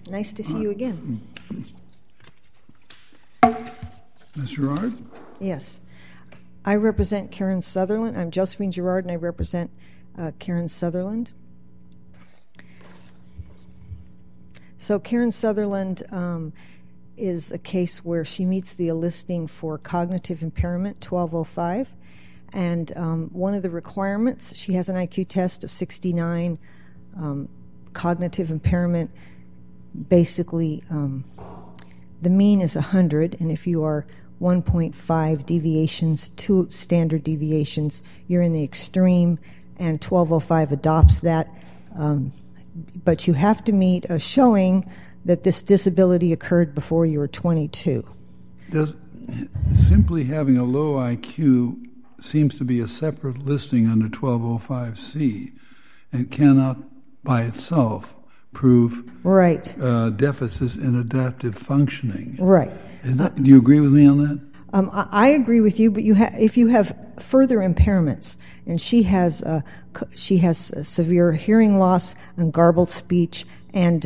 Nice to see you again. Ms. Gerard? Yes. I represent Karen Sutherland. I'm Josephine Gerard, and I represent Karen Sutherland. So Karen Sutherland is a case where she meets the enlisting for cognitive impairment, 1205. And one of the requirements, she has an IQ test of 69, cognitive impairment. Basically, the mean is 100, and if you are 1.5 deviations, 2 standard deviations, you're in the extreme, and 1205 adopts that. But you have to meet a showing that this disability occurred before you were 22. Does simply having a low IQ seems to be a separate listing under 1205C and cannot by itself prove deficits in adaptive functioning. Right. Do you agree with me on that? I agree with you, but if you have further impairments, and she has severe hearing loss and garbled speech, and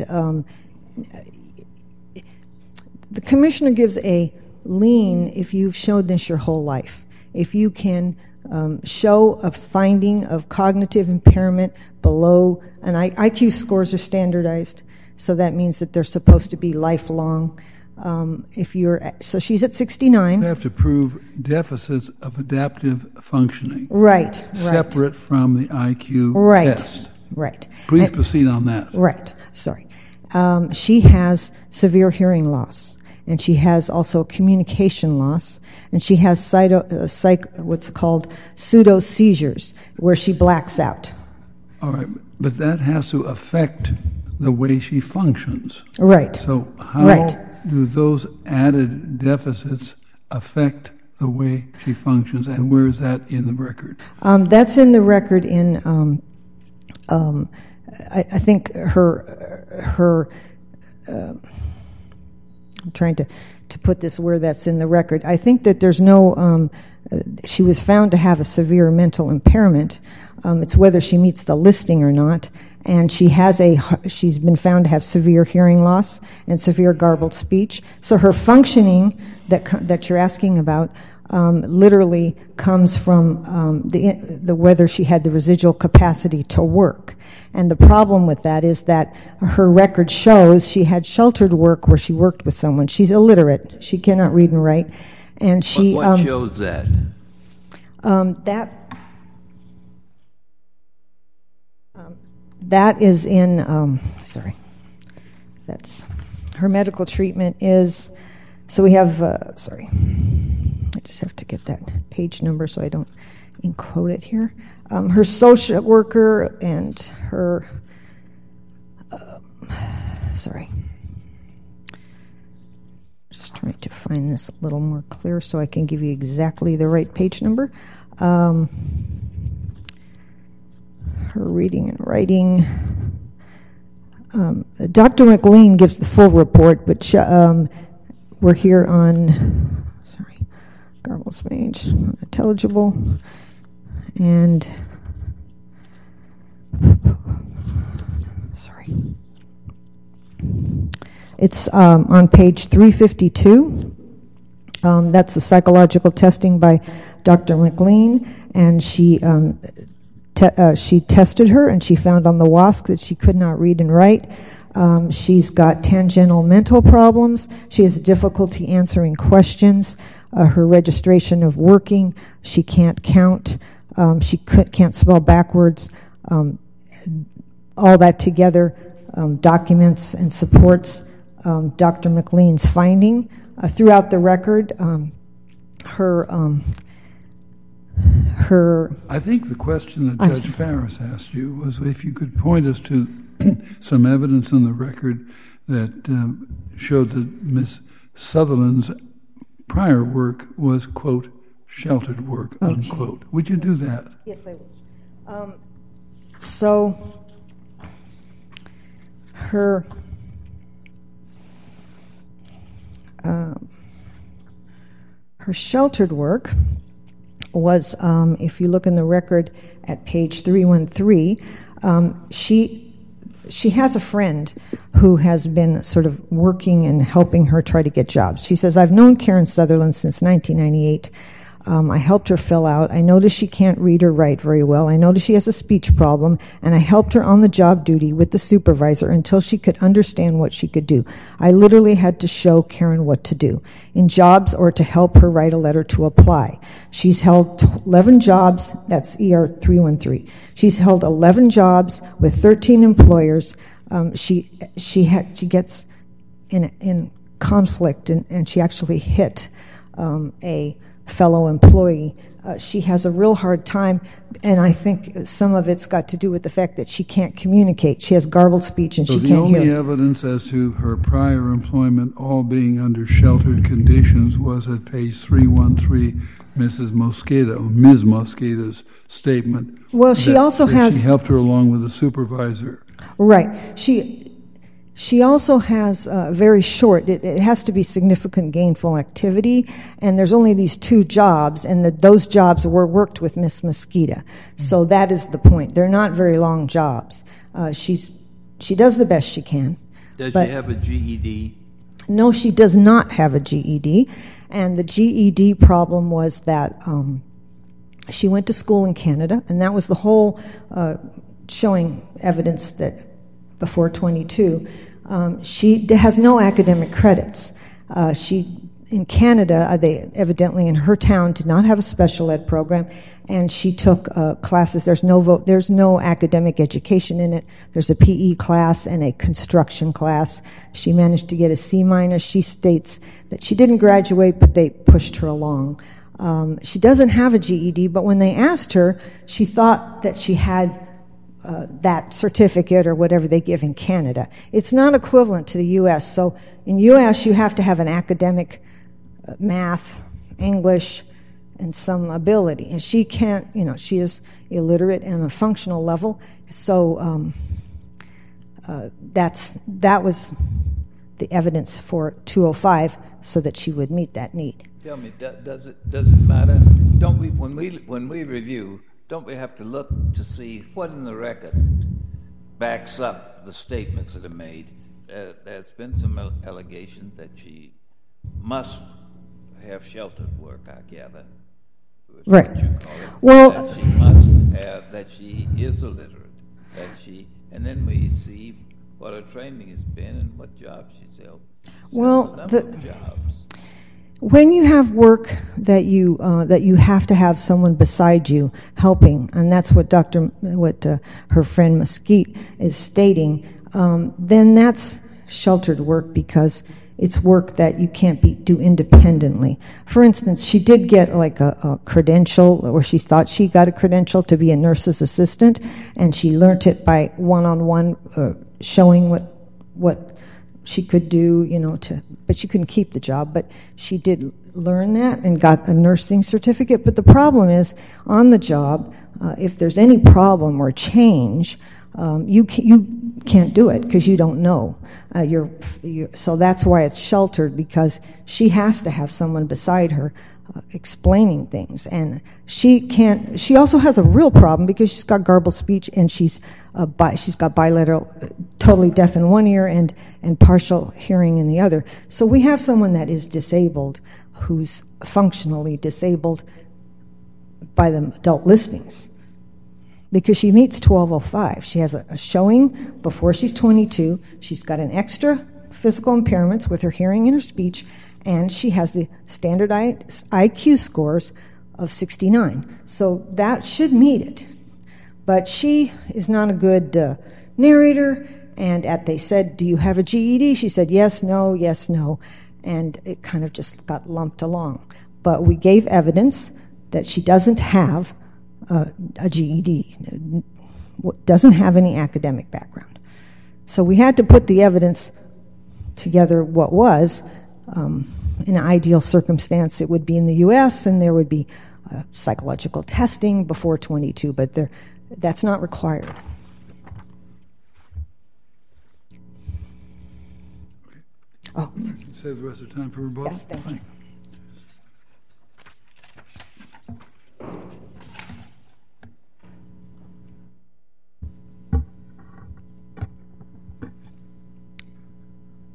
the commissioner gives a lien if you've shown this your whole life. If you can show a finding of cognitive impairment below, and IQ scores are standardized, so that means that they're supposed to be lifelong. So she's at 69. You have to prove deficits of adaptive functioning. Right. Separate from the IQ test. Right. Please proceed on that. Right. Sorry. She has severe hearing loss, and she has also communication loss, and she has what's called pseudo seizures, where she blacks out. All right, but that has to affect the way she functions. Right. So how do those added deficits affect the way she functions, and where is that in the record? That's in the record in, I think her I'm trying to put this where that's in the record. I think that there's no, she was found to have a severe mental impairment. It's whether she meets the listing or not. And she's been found to have severe hearing loss and severe garbled speech. So her functioning that you're asking about literally comes from the whether she had the residual capacity to work. And the problem with that is that her record shows she had sheltered work where she worked with someone. She's illiterate. She cannot read and write. And she what shows that? That is in, that's her medical treatment is, so we have, I just have to get that page number so I don't quote it here. Her social worker and her, just trying to find this a little more clear so I can give you exactly the right page number. Her reading and writing. Dr. McLean gives the full report, but we're here on, garbled speech, unintelligible, and, it's on page 352. That's the psychological testing by Dr. McLean, and she tested her, and she found on the WASC that she could not read and write. She's got tangential mental problems. She has difficulty answering questions. Her registration of working, she can't count. She can't spell backwards. All that together documents and supports Dr. McLean's finding. Throughout the record, I think the question that Judge Farris asked you was if you could point us to some evidence in the record that showed that Ms. Sutherland's prior work was, quote, sheltered work, unquote. Would you do that? Yes, I would. So her sheltered work was, if you look in the record at page 313, she has a friend who has been sort of working and helping her try to get jobs. She says, I've known Karen Sutherland since 1998. I helped her fill out. I noticed she can't read or write very well. I noticed she has a speech problem, and I helped her on the job duty with the supervisor until she could understand what she could do. I literally had to show Karen what to do in jobs or to help her write a letter to apply. She's held 11 jobs. That's ER 313. She's held 11 jobs with 13 employers. She gets in conflict, and she actually hit a fellow employee. She has a real hard time, and I think some of it's got to do with the fact that she can't communicate. She has garbled speech, and she can't hear. So the only evidence as to her prior employment all being under sheltered conditions was at page 313, Ms. Mosqueda's statement. Well, she also has... She helped her along with a supervisor. Right. She also has very short, it has to be significant gainful activity, and there's only these 2 jobs, and those jobs were worked with Miss Mosqueda. So that is the point. They're not very long jobs. She does the best she can. Does she have a GED? No, she does not have a GED, and the GED problem was that she went to school in Canada, and that was the whole showing evidence that before 22, she has no academic credits. In Canada, they evidently in her town did not have a special ed program, and she took classes. There's no academic education in it. There's a PE class and a construction class. She managed to get a C-. She states that she didn't graduate, but they pushed her along. She doesn't have a GED, but when they asked her, she thought that she had that certificate or whatever they give in Canada. It's not equivalent to the U.S. So in U.S. you have to have an academic math, English, and some ability. And she can't, she is illiterate on a functional level. So that was the evidence for 205 so that she would meet that need. Tell me, does it matter? Don't we, when we review, don't we have to look to see what in the record backs up the statements that are made? There's been some allegations that she must have sheltered work, I gather. Right. What you call it. Well, that she must have, that she is illiterate, and then we see what her training has been and what jobs she's held. Well, Jobs. When you have work that you have to have someone beside you helping, and that's what her friend Mesquite is stating, then that's sheltered work because it's work that you can't do independently. For instance, she did get like a credential, or she thought she got a credential to be a nurse's assistant, and she learned it by one-on-one showing what she could do, but she couldn't keep the job. But she did learn that and got a nursing certificate. But the problem is, on the job, if there's any problem or change, you can't do it because you don't know. So that's why it's sheltered, because she has to have someone beside her explaining things, and she can't. She also has a real problem because she's got garbled speech, and she's got bilateral, totally deaf in one ear and partial hearing in the other. So we have someone that is disabled, who's functionally disabled by the adult listings, because she meets 1205. She has a showing before she's 22. She's got an extra physical impairments with her hearing and her speech, and she has the standardized IQ scores of 69. So that should meet it. But she is not a good narrator, and they said, do you have a GED? She said, yes, no, and it kind of just got lumped along. But we gave evidence that she doesn't have a GED, doesn't have any academic background. So we had to put the evidence together. What was, in an ideal circumstance, it would be in the U.S., and there would be psychological testing before 22, but that's not required. Okay. Oh, sorry. Save the rest of the time for rebuttal. Yes, thank you.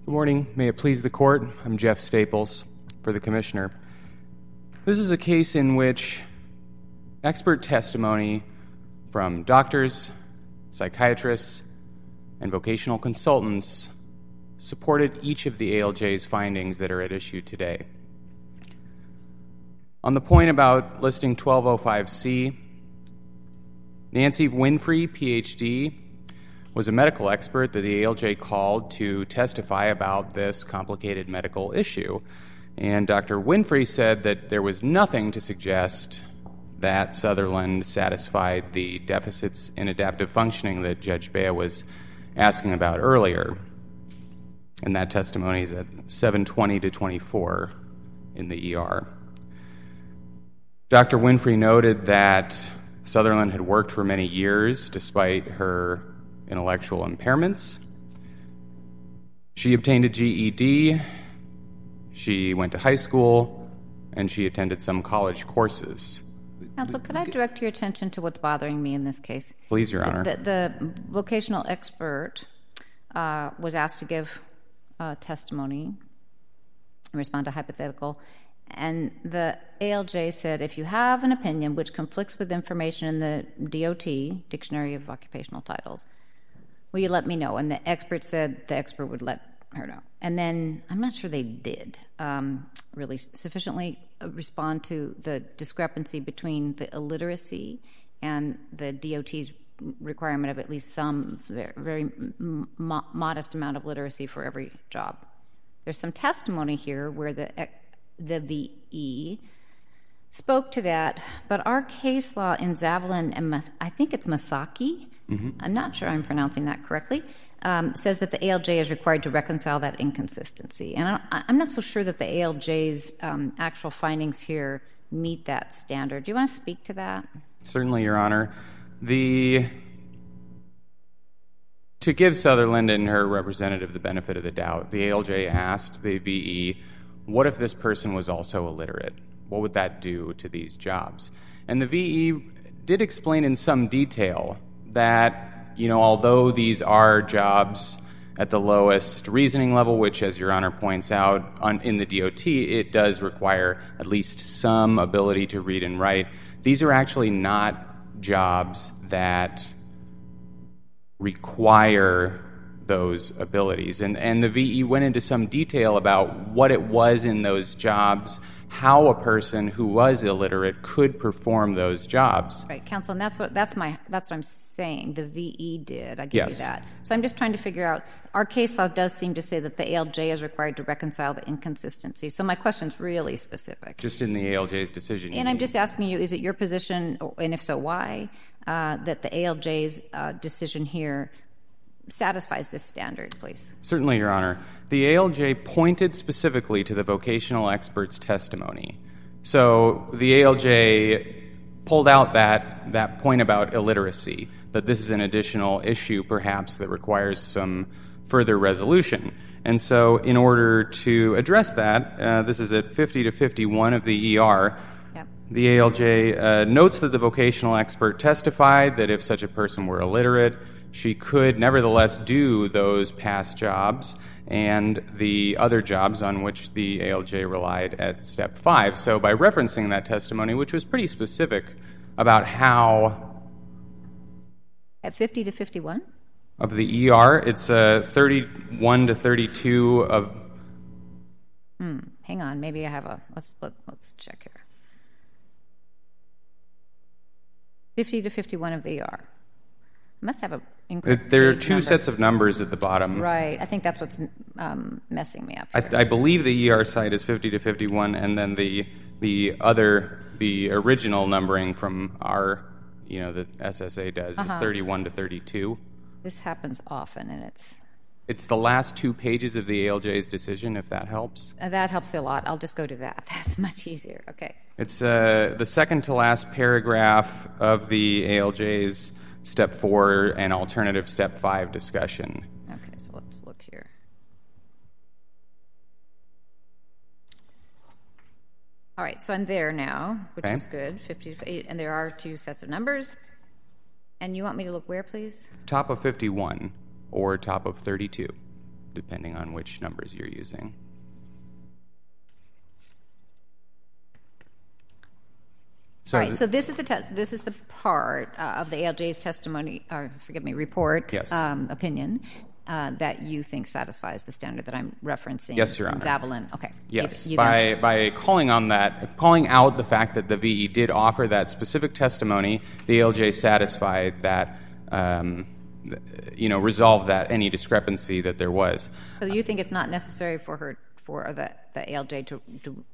Good morning. May it please the Court. I'm Jeff Staples for the Commissioner. This is a case in which expert testimony from doctors, psychiatrists, and vocational consultants supported each of the ALJ's findings that are at issue today. On the point about listing 1205C, Nancy Winfrey, Ph.D., was a medical expert that the ALJ called to testify about this complicated medical issue. And Dr. Winfrey said that there was nothing to suggest that Sutherland satisfied the deficits in adaptive functioning that Judge Bea was asking about earlier. And that testimony is at 720 to 24 in the ER. Dr. Winfrey noted that Sutherland had worked for many years despite her intellectual impairments. She obtained a GED, she went to high school, and she attended some college courses. Counsel, could I direct your attention to what's bothering me in this case? Please, Your Honor. The vocational expert was asked to give testimony and respond to hypothetical, and the ALJ said, if you have an opinion which conflicts with information in the DOT, Dictionary of Occupational Titles, will you let me know? And the expert said the expert would let her know. And then I'm not sure they did really sufficiently respond to the discrepancy between the illiteracy and the DOT's requirement of at least some very modest amount of literacy for every job. There's some testimony here where the VE spoke to that, but our case law in Zavalin and I think it's Masaki, I'm not sure I'm pronouncing that correctly, says that the ALJ is required to reconcile that inconsistency. And I'm not so sure that the ALJ's actual findings here meet that standard. Do you want to speak to that? Certainly, Your Honor. To give Sutherland and her representative the benefit of the doubt, the ALJ asked the VE, what if this person was also illiterate? What would that do to these jobs? And the VE did explain in some detail that, although these are jobs at the lowest reasoning level, which, as Your Honor points out, in the DOT, it does require at least some ability to read and write. These are actually not jobs that require those abilities. And the VE went into some detail about what it was in those jobs, how a person who was illiterate could perform those jobs. Right, counsel, and that's what I'm saying. The VE did. I give you that. So I'm just trying to figure out. Our case law does seem to say that the ALJ is required to reconcile the inconsistency. So my question's really specific. Just in the ALJ's decision. And I'm just asking you: is it your position, and if so, why, that the ALJ's decision here satisfies this standard, please? Certainly, Your Honor. The ALJ pointed specifically to the vocational expert's testimony. So the ALJ pulled out that point about illiteracy, that this is an additional issue perhaps that requires some further resolution. And so in order to address that, this is at 50 to 51 of the ER, the ALJ notes that the vocational expert testified that if such a person were illiterate, she could nevertheless do those past jobs and the other jobs on which the ALJ relied at Step 5. So by referencing that testimony, which was pretty specific about how... At 50 to 51? Of the ER, it's 31 to 32 of... Hang on, maybe I have a... Let's check here. 50 to 51 of the ER. I must have a incorrect There are two number. sets of numbers at the bottom. Right. I think that's what's messing me up here. I believe the ER site is 50 to 51, and then the original numbering from our, the SSA does is 31 to 32. This happens often, and It's the last 2 pages of the ALJ's decision, if that helps. That helps a lot. I'll just go to that. That's much easier. Okay. It's the second to last paragraph of the ALJ's Step 4 and alternative Step 5 discussion. Okay, so let's look here. All right, so I'm there now, which is good, 50 to 8, and there are 2 sets of numbers. And you want me to look where, please? Top of 51 or top of 32. depending on which numbers you're using. All right, so this is the part of the ALJ's testimony, or report, yes. Opinion, that you think satisfies the standard that I'm referencing. Yes, Your Honor. Zavalin. Okay. Yes, by calling out the fact that the VE did offer that specific testimony, the ALJ satisfied that, resolved that any discrepancy that there was. So you think it's not necessary for the ALJ to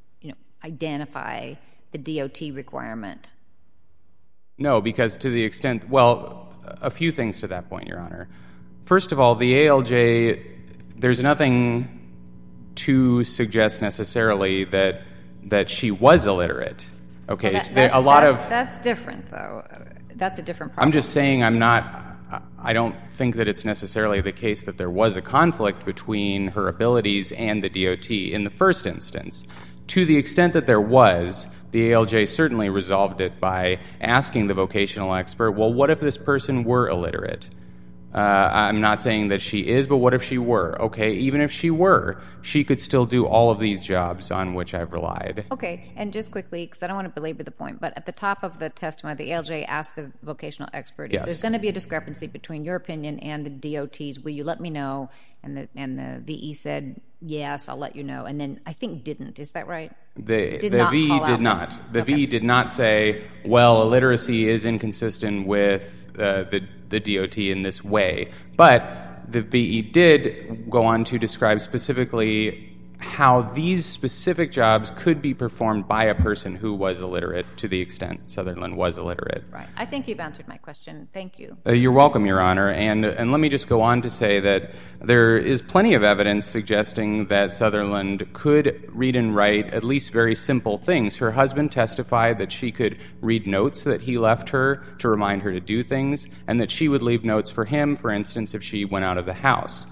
identify the DOT requirement? No, because to the extent, a few things to that point, Your Honor. First of all, the ALJ, there's nothing to suggest necessarily that she was illiterate. Okay, that's different, though. That's a different problem. I'm just saying I don't think that it's necessarily the case that there was a conflict between her abilities and the DOT in the first instance. To the extent that there was, the ALJ certainly resolved it by asking the vocational expert, well, what if this person were illiterate? I'm not saying that she is, but what if she were? Okay, even if she were, she could still do all of these jobs on which I've relied. Okay, and just quickly, because I don't want to belabor the point, but at the top of the testimony, the ALJ asked the vocational expert, if there's going to be a discrepancy between your opinion and the DOT's, will you let me know? And the VE said, yes, I'll let you know. And then I think didn't. Is that right? The VE did not. The VE did not say, well, illiteracy is inconsistent with the DOT in this way. But the VE did go on to describe specifically how these specific jobs could be performed by a person who was illiterate to the extent Sutherland was illiterate. Right. I think you've answered my question. Thank you. You're welcome, Your Honor. And let me just go on to say that there is plenty of evidence suggesting that Sutherland could read and write at least very simple things. Her husband testified that she could read notes that he left her to remind her to do things, and that she would leave notes for him, for instance, if she went out of the house.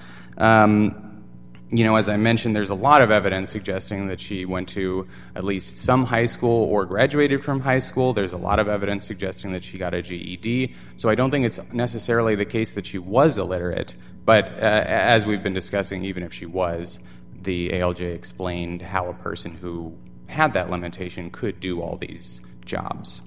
As I mentioned, there's a lot of evidence suggesting that she went to at least some high school or graduated from high school. There's a lot of evidence suggesting that she got a GED. So I don't think it's necessarily the case that she was illiterate. But as we've been discussing, even if she was, the ALJ explained how a person who had that limitation could do all these jobs.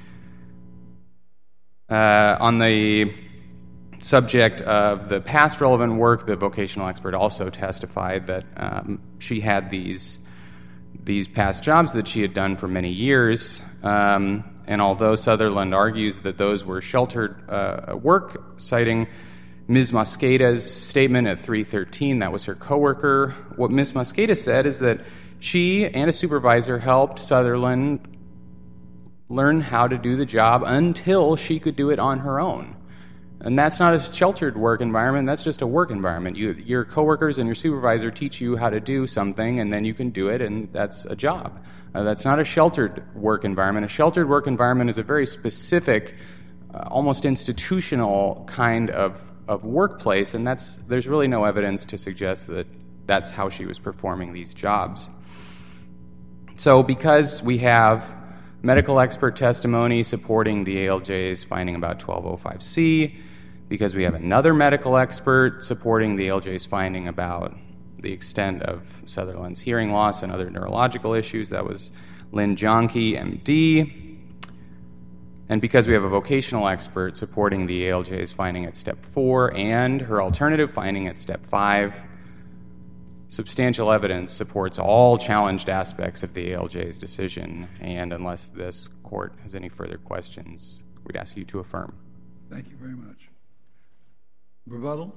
On the subject of the past relevant work, the vocational expert also testified that she had these past jobs that she had done for many years, and although Sutherland argues that those were sheltered work, citing Ms. Mosqueda's statement at 313, that was her coworker, what Ms. Mosqueda said is that she and a supervisor helped Sutherland learn how to do the job until she could do it on her own. And that's not a sheltered work environment, that's just a work environment. Your coworkers and your supervisor teach you how to do something, and then you can do it, and that's a job. That's not a sheltered work environment. A sheltered work environment is a very specific, almost institutional kind of workplace, and there's really no evidence to suggest that that's how she was performing these jobs. So because we have medical expert testimony supporting the ALJ's finding about 1205C, because we have another medical expert supporting the ALJ's finding about the extent of Sutherland's hearing loss and other neurological issues, that was Lynn Jonke, MD, and because we have a vocational expert supporting the ALJ's finding at Step 4 and her alternative finding at Step 5, substantial evidence supports all challenged aspects of the ALJ's decision, and unless this court has any further questions, we'd ask you to affirm. Thank you very much. Rebuttal?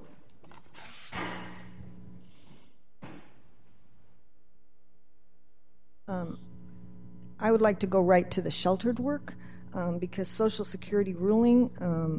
I would like to go right to the sheltered work because Social Security ruling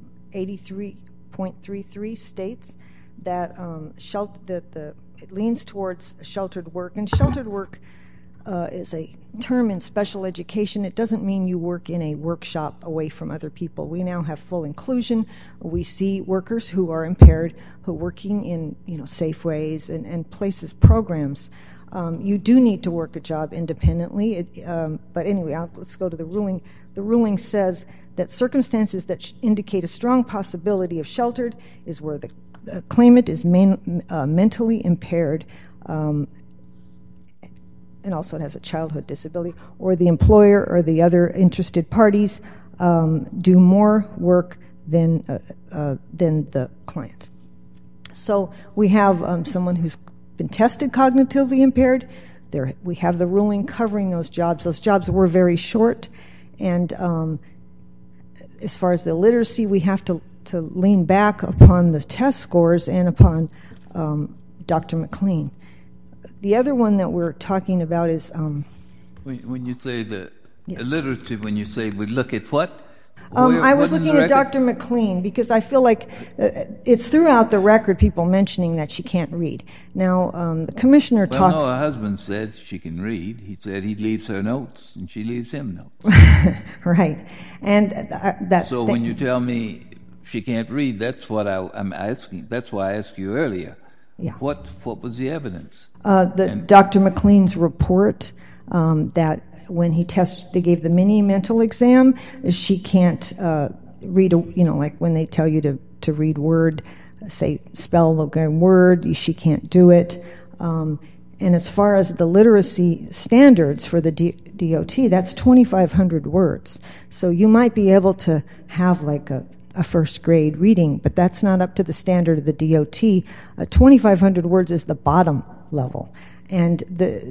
83.33 states that it leans towards sheltered work, and sheltered work is a term in special education. It doesn't mean you work in a workshop away from other people. We now have full inclusion. We see workers who are impaired who are working in Safeways and places, programs. You do need to work a job independently. But anyway, let's go to the ruling. The ruling says that circumstances that indicate a strong possibility of sheltered is where the the claimant is mentally impaired, and also it has a childhood disability, or the employer or the other interested parties do more work than the client. So we have someone who's been tested cognitively impaired. We have the ruling covering those jobs. Those jobs were very short, and as far as the literacy, we have to lean back upon the test scores and upon Dr. McLean. The other one that we're talking about is... when you say the Yes. illiteracy, when you say we look at what? I was looking at Dr. McLean because I feel like it's throughout the record people mentioning that she can't read. Now, the commissioner talks... Well, no, her husband said she can read. He said he leaves her notes, and she leaves him notes. Right. And So when you tell me she can't read, that's what I'm asking. That's why I asked you earlier. Yeah. What was the evidence? Dr. McLean's report that when he tested, they gave the mini mental exam, she can't read, like when they tell you to read word, say spell the word, she can't do it. And as far as the literacy standards for the DOT, that's 2,500 words. So you might be able to have like a first grade reading, but that's not up to the standard of the DOT. 2,500 words is the bottom level. And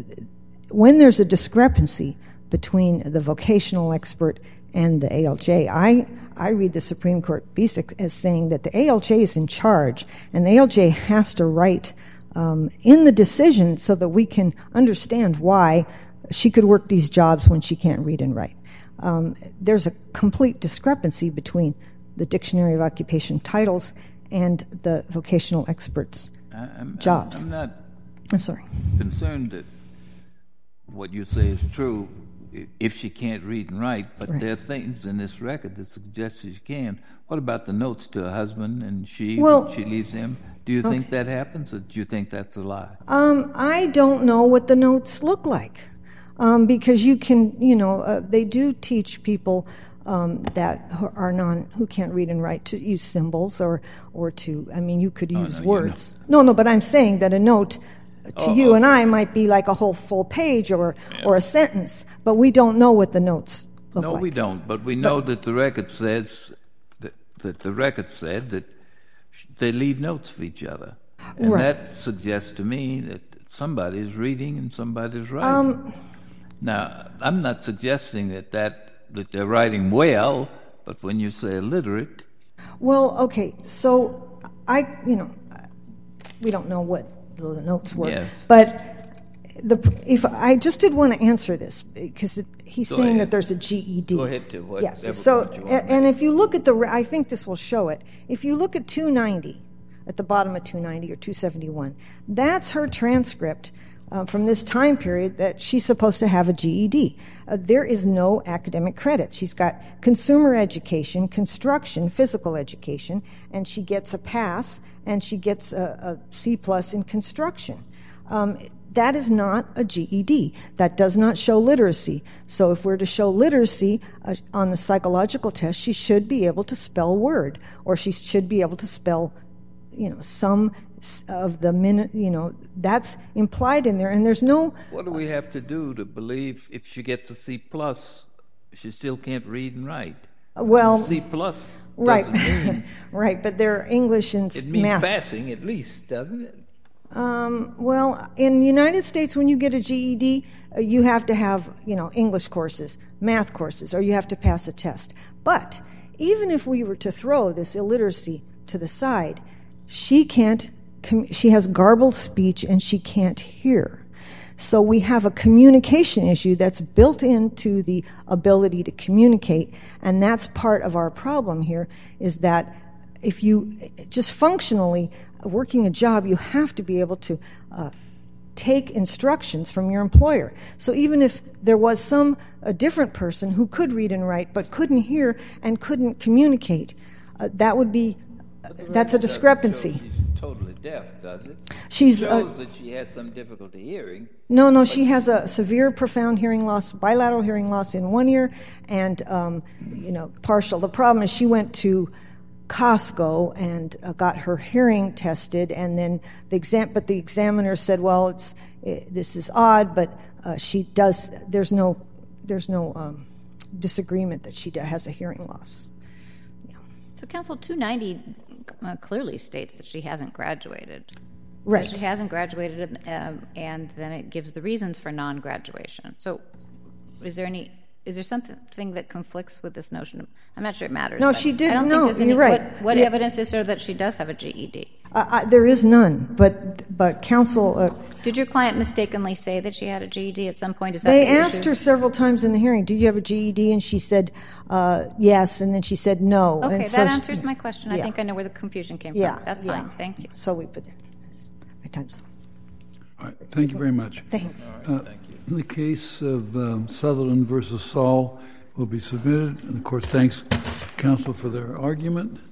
when there's a discrepancy between the vocational expert and the ALJ, I read the Supreme Court BASIC as saying that the ALJ is in charge, and the ALJ has to write in the decision so that we can understand why she could work these jobs when she can't read and write. There's a complete discrepancy between the Dictionary of Occupation titles and the vocational experts' jobs. I'm sorry. Concerned that what you say is true if she can't read and write, but Right. there are things in this record that suggest she can. What about the notes to her husband and she leaves him? Do you think that happens, or do you think that's a lie? I don't know what the notes look like because you can, they do teach people that who can't read and write to use symbols or to, you could use words. No, but I'm saying that a note to you and I might be like a whole full page or a sentence, but we don't know what the notes look like. No, we don't, but we know that the record says that the record said that they leave notes for each other. And Right. that suggests to me that somebody's reading and somebody's writing. Now, I'm not suggesting that they're writing well, but when you say illiterate... Well, okay, so we don't know what the notes were. Yes. But if I just did want to answer this, because he's saying ahead. that there's a GED. Go ahead to whatever Yes. So, point you want to and make. if you look at I think this will show it. If you look at 290, at the bottom of 290 or 271, that's her transcript from this time period that she's supposed to have a GED. There is no academic credit. She's got consumer education, construction, physical education, and she gets a pass, and she gets a C+ in construction. That is not a GED. That does not show literacy. So if we're to show literacy on the psychological test, she should be able to spell word, or she should be able to spell, some of the that's implied in there, and there's no... What do we have to do to believe if she gets a C+, she still can't read and write? Well, C+ doesn't right, mean... right, but they're English and It means math. passing, at least, doesn't it? Well, in the United States, when you get a GED, you have to have, English courses, math courses, or you have to pass a test. But even if we were to throw this illiteracy to the side, she has garbled speech and she can't hear. So we have a communication issue that's built into the ability to communicate, and that's part of our problem here, is that if you just functionally working a job, you have to be able to take instructions from your employer. So even if there was a different person who could read and write but couldn't hear and couldn't communicate, that's a discrepancy. She's totally deaf, does it? She's shows that she has some difficulty hearing. No, she has a severe, profound hearing loss, bilateral hearing loss in one ear, and partial. The problem is she went to Costco and got her hearing tested, and then the examiner said, well, this is odd, but she does. There's no disagreement that she has a hearing loss. Yeah. So, Counsel 290 clearly states that she hasn't graduated. Right. So she hasn't graduated, and then it gives the reasons for non-graduation. So, is there something that conflicts with this notion of, I'm not sure it matters. No, she did. I don't no, think there's any, you're right. What evidence is there that she does have a GED? There is none, but counsel... did your client mistakenly say that she had a GED at some point? Is that they the asked issue? her several times in the hearing, do you have a GED? And she said yes, and then she said no. Okay, and that answers my question. Yeah. I think I know where the confusion came Yeah, from. That's fine. Thank you. So we put it. My time's up. All right. Thank you very much. Thanks. Thank you. The case of Sutherland versus Saul will be submitted. And, of course, thanks, counsel, for their argument.